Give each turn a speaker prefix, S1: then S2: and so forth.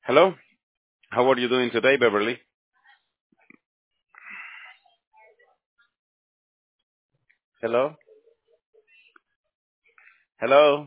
S1: Hello, how are you doing today, Beverly? Hello, hello.